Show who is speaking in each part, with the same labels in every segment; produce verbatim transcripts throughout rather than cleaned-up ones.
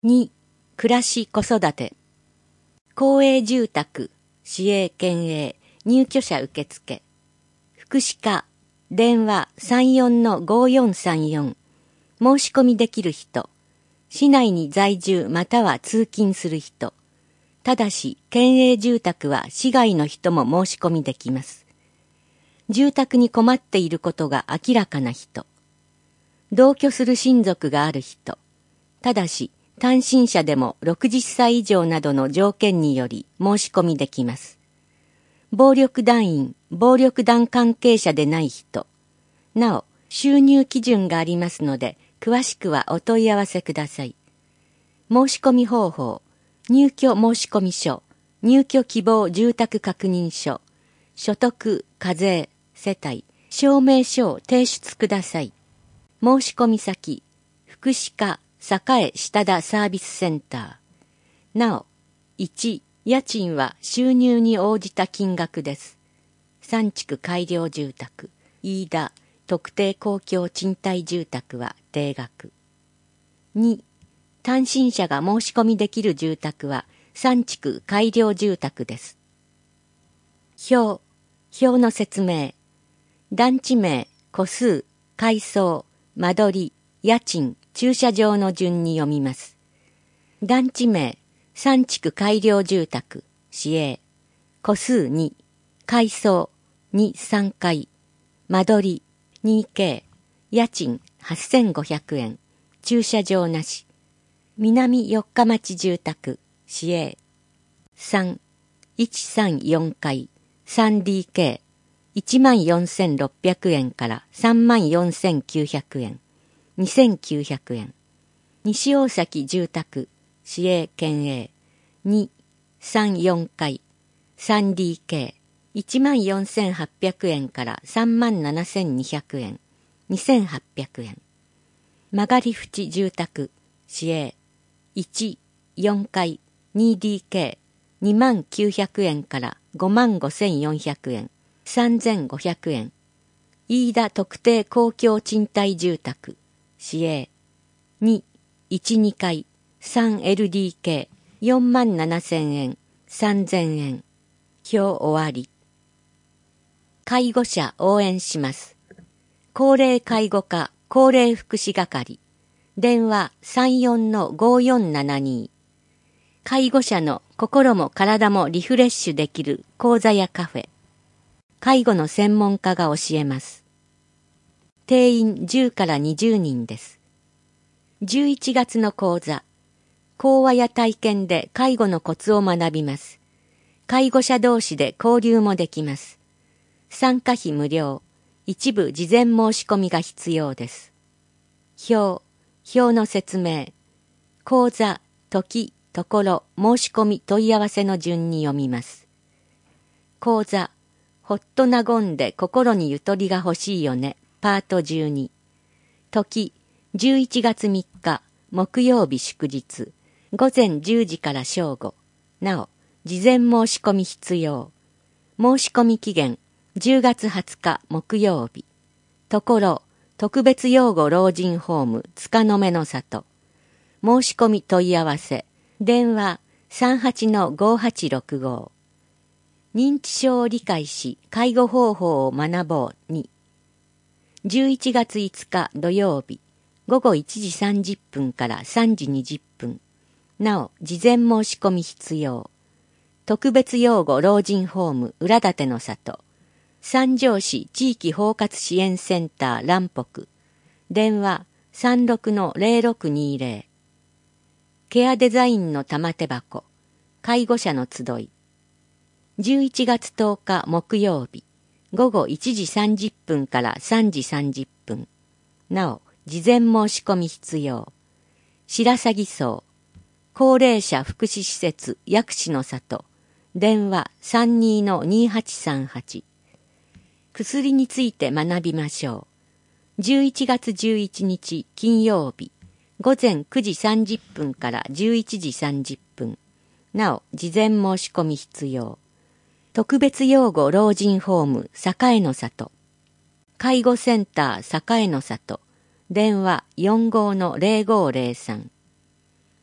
Speaker 1: に、暮らし子育て。公営住宅、市営県営、入居者受付。福祉課、電話 さんよんのごよんさんよん。申し込みできる人。市内に在住または通勤する人。ただし、県営住宅は市外の人も申し込みできます。住宅に困っていることが明らかな人。同居する親族がある人。ただし、単身者でもろくじゅっさい以上などの条件により申し込みできます。暴力団員、暴力団関係者でない人。なお、収入基準がありますので、詳しくはお問い合わせください。申し込み方法、入居申込書、入居希望住宅確認書、所得、課税、世帯、証明書を提出ください。申し込み先、福祉課、栄下田サービスセンター。なお、いち、家賃は収入に応じた金額です。三築改良住宅、飯田、特定公共賃貸住宅は定額。に、単身者が申し込みできる住宅は三築改良住宅です。表、表の説明。団地名、戸数、階層、間取り、家賃、駐車場の順に読みます。団地名、三築改良住宅、市営。戸数に、階層、に、さんかい。間取り、にケー。家賃、はっせんごひゃくえん。駐車場なし。南四日町住宅、市営。さん、いちさんよんかい。スリーディーケー。いちまんよんせんろっぴゃくえんからさんまんよんせんきゅうひゃくえん。にせんきゅうひゃくえん。西大崎住宅、市営県営。に、さんよんかい。スリーディーケー。いちまんよんせんはっぴゃくえんからさんまんななせんにひゃくえん。にせんはっぴゃくえん。曲がり縁住宅、市営。いち、よんかい。にディーケー。にまんきゅうひゃくえんからごまんごせんよんひゃくえん。さんぜんごひゃくえん。飯田特定公共賃貸住宅、市営。に、いち、にかい。さんエルディーケー。よんまんななせんえん。さんぜんえん。表終わり。介護者応援します。高齢介護課高齢福祉係。電話 さんよんのごよんななに。介護者の心も体もリフレッシュできる講座やカフェ。介護の専門家が教えます。定員じゅうからにじゅうにんです。じゅういちがつの講座。講話や体験で介護のコツを学びます。介護者同士で交流もできます。参加費無料。一部事前申し込みが必要です。表、表の説明。講座、時、ところ、申し込み問い合わせの順に読みます。講座、ほっと和んで心にゆとりが欲しいよね。パートじゅうに。時、じゅういちがつみっか、木曜日祝日。ごぜんじゅうじから正午。なお、事前申し込み必要。申し込み期限、じゅうがつはつか木曜日。ところ、特別養護老人ホーム、塚の目の里。申し込み問い合わせ。電話 さんはちのごはちろくご。認知症を理解し、介護方法を学ぼうに。じゅういちがついつか土曜日、ごごいちじさんじゅっぷんからさんじにじゅっぷん。なお、事前申し込み必要。特別養護老人ホーム、浦館の里。三条市地域包括支援センター蘭北。電話 さんろくのぜろろくにぜろ。ケアデザインの玉手箱。介護者の集い。じゅういちがつとおか木曜日、ごごいちじさんじゅっぷんからさんじさんじゅっぷん。なお、事前申し込み必要。白鷺荘。高齢者福祉施設薬師の里。電話 さんにのにはちさんはち。薬について学びましょう。じゅういちがつじゅういちにち金曜日、ごぜんくじさんじゅっぷんからじゅういちじさんじゅっぷん。なお、事前申し込み必要。特別養護老人ホーム栄の里。介護センター栄の里。電話 よんごのぜろごぜろさん。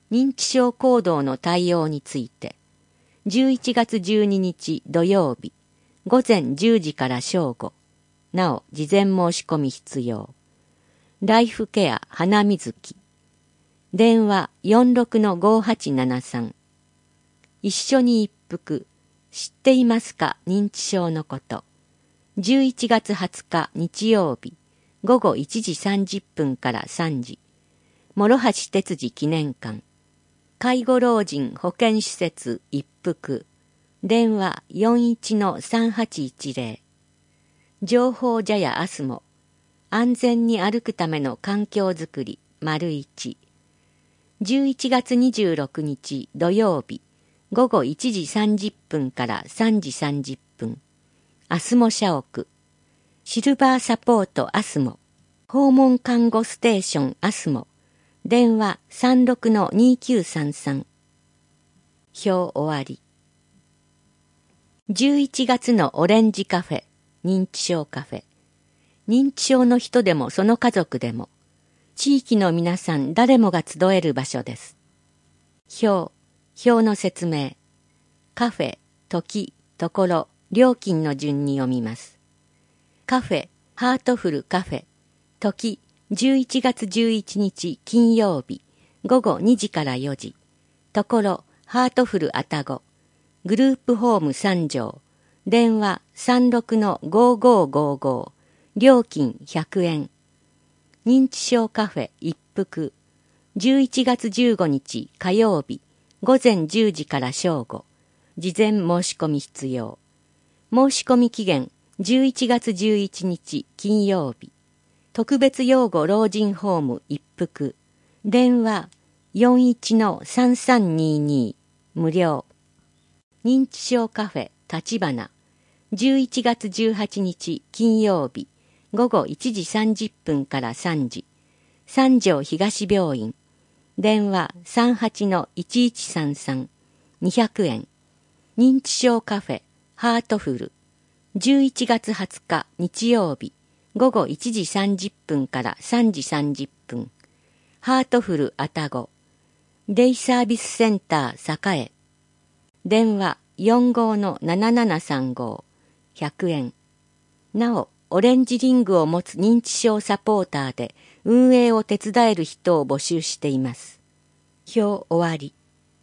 Speaker 1: 認知症行動の対応について、じゅういちがつじゅうににち土曜日、午前じゅうじから正午、なお事前申し込み必要。ライフケア花水木。電話 よんろくのごはちななさん。一緒に一服。知っていますか認知症のこと。じゅういちがつはつか日曜日、午後いちじさんじゅっぷんからさんじ。諸橋哲司記念館。介護老人保健施設一服。電話 よんいちのさんはちいちぜろ。情報茶屋アスモ。安全に歩くための環境づくり、丸一。じゅういちがつにじゅうろくにち土曜日、午後いちじさんじゅっぷんからさんじさんじゅっぷん。アスモ社屋。シルバーサポートアスモ。訪問看護ステーションアスモ。電話 さんろくのにきゅうさんさん。表終わり。じゅういちがつのオレンジカフェ、認知症カフェ。認知症の人でもその家族でも、地域の皆さん誰もが集える場所です。表、表の説明。カフェ、時、ところ、料金の順に読みます。カフェ、ハートフルカフェ。時、じゅういちがつじゅういちにち金曜日、午後にじからよじ。ところ、ハートフル愛宕。グループホームさんじょう。電話 さんろくのごごごご。料金ひゃくえん。認知症カフェ一服。じゅういちがつじゅうごにち火曜日、午前じゅうじから正午。事前申し込み必要。申し込み期限じゅういちがつじゅういちにち金曜日。特別養護老人ホーム一服。電話 よんいちのさんさんにに。無料。認知症カフェ立花。じゅういちがつじゅうはちにち金曜日。午後いちじさんじゅっぷんからさんじ。三条東病院。電話 さんはちのいちいちさんさん。にひゃくえん。認知症カフェハートフル。じゅういちがつはつか日曜日。午後いちじさんじゅっぷんからさんじさんじゅっぷん。ハートフル愛宕。デイサービスセンター栄。電話 よんごのななななさんご。ひゃくえん。なお、オレンジリングを持つ認知症サポーターで運営を手伝える人を募集しています。表終わり。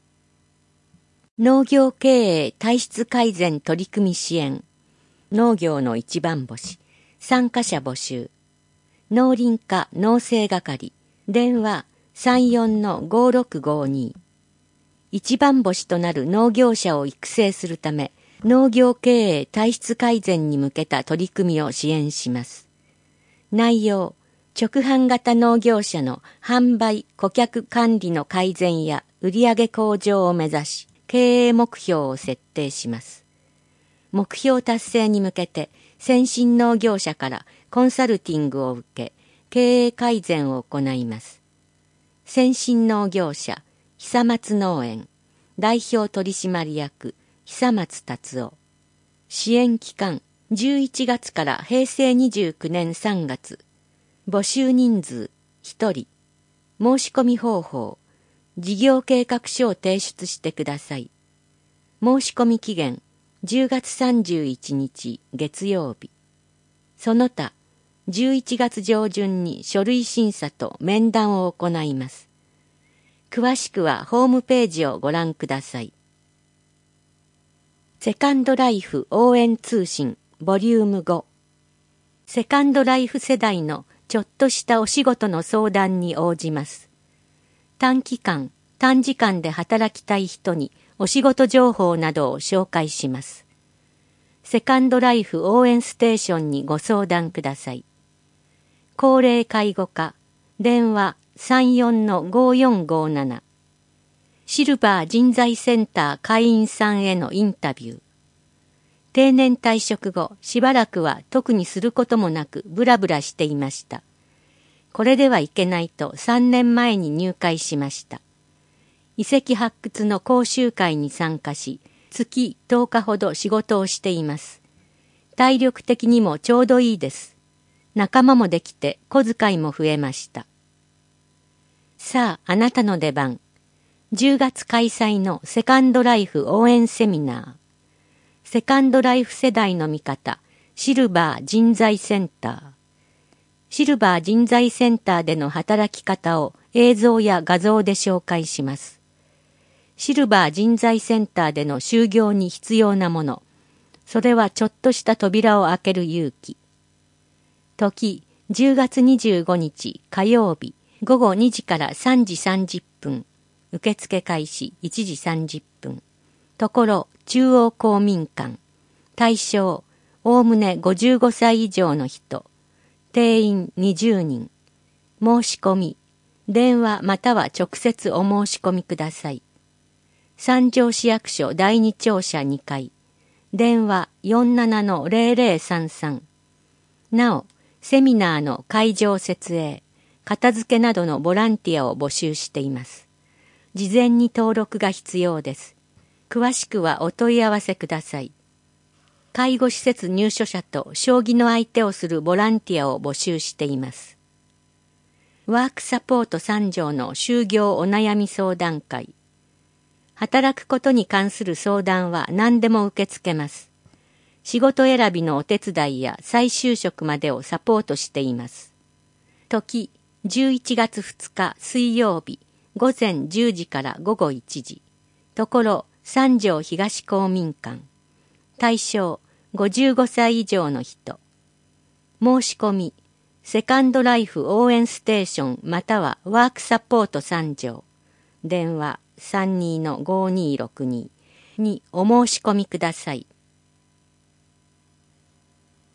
Speaker 1: 農業経営体質改善取組支援。農業の一番星。参加者募集。農林課農政係。電話 さんよんのごろくごに。一番星となる農業者を育成するため、農業経営体質改善に向けた取り組みを支援します。内容、直販型農業者の販売・顧客管理の改善や売上向上を目指し、経営目標を設定します。目標達成に向けて、先進農業者からコンサルティングを受け、経営改善を行います。先進農業者、久松農園、代表取締役、久松達夫。支援期間、じゅういちがつからへいせいにじゅうきゅうねんさんがつ。募集人数、ひとり。申し込み方法、事業計画書を提出してください。申し込み期限、じゅうがつさんじゅういちにち月曜日。その他、じゅういちがつじょうじゅんに書類審査と面談を行います。詳しくはホームページをご覧ください。セカンドライフ応援通信ボリュームご。セカンドライフ世代のちょっとしたお仕事の相談に応じます。短期間、短時間で働きたい人にお仕事情報などを紹介します。セカンドライフ応援ステーションにご相談ください。高齢介護課、電話 さんよんのごよんごなな。シルバー人材センター会員さんへのインタビュー。定年退職後、しばらくは特にすることもなくブラブラしていました。これではいけないとさんねんまえに入会しました。遺跡発掘の講習会に参加し、月とおかほど仕事をしています。体力的にもちょうどいいです。仲間もできて小遣いも増えました。さあ、あなたの出番。 じゅうがつ開催のセカンドライフ応援セミナー。セカンドライフ世代の味方、シルバー人材センター。シルバー人材センターでの働き方を映像や画像で紹介します。シルバー人材センターでの就業に必要なもの。それはちょっとした扉を開ける勇気。時、じゅうがつにじゅうごにち火曜日、ごごにじからさんじさんじゅっぷん。受付開始いちじさんじゅっぷん。ところ、中央公民館。対象、おおむねごじゅうごさい以上の人。定員にじゅうにん。申し込み。電話または直接お申し込みください。三条市役所だいに庁舎にかい。電話 よんじゅうななのゼロゼロさんさん。なお、セミナーの会場設営、片付けなどのボランティアを募集しています。事前に登録が必要です。詳しくはお問い合わせください。介護施設入所者と将棋の相手をするボランティアを募集しています。ワークサポート三条の就業お悩み相談会。働くことに関する相談は何でも受け付けます。仕事選びのお手伝いや再就職までをサポートしています。時、じゅういちがつふつか水曜日、ごぜんじゅうじからごごいちじ。ところ、三条東公民館。対象、ごじゅうごさい以上の人。申し込み、セカンドライフ応援ステーションまたはワークサポート三条。電話 さんじゅうにのごにーろくに にお申し込みください。